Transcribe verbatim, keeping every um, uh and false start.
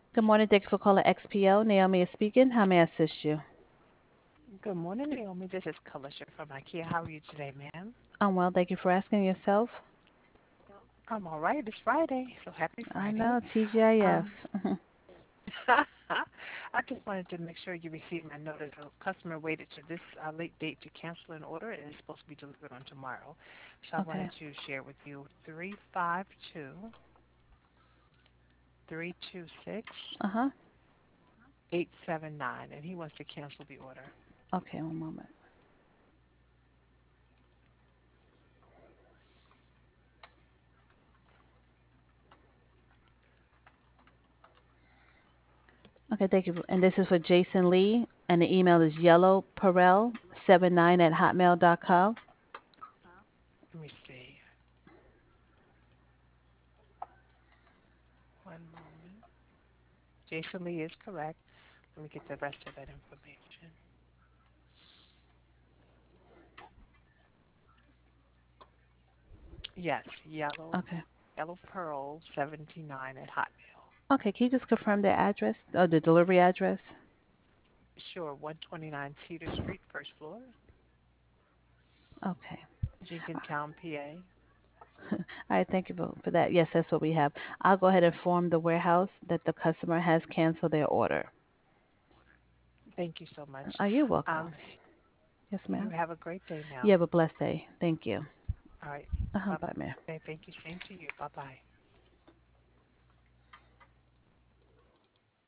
Good morning. Thank you for calling X P O. Naomi is speaking. How may I assist you? Good morning, Naomi. This is Kalisha from IKEA. How are you today, ma'am? I'm well. Thank you for asking yourself. I'm all right. It's Friday, so happy I Friday. know, Um, T G I F. I just wanted to make sure you received my notice. A customer waited to this uh, late date to cancel an order, and it's supposed to be delivered on tomorrow. So I wanted Okay. to share with you three five two three two six Uh huh. eight seven nine, and he wants to cancel the order. Okay, one moment. Okay, thank you. And this is for Jason Lee, and the email is yellow perel seven nine at hotmail dot com. Let me see. One moment. Jason Lee is correct. Let me get the rest of that information. Yes, yellow Okay. yellow pearl seventy-nine at Hotmail. Okay, can you just confirm the address, or the delivery address? Sure, one twenty-nine Cedar Street, first floor, Okay. Jenkintown, P A. All right, thank you for, for that. Yes, that's what we have. I'll go ahead and inform the warehouse that the customer has canceled their order. Thank you so much. Are you welcome? Um, Yes, you ma'am. have a great day You now. have a blessed day. Thank you. All right. Uh-huh, Bye. bye, ma'am. Thank you. Same to you. Bye bye.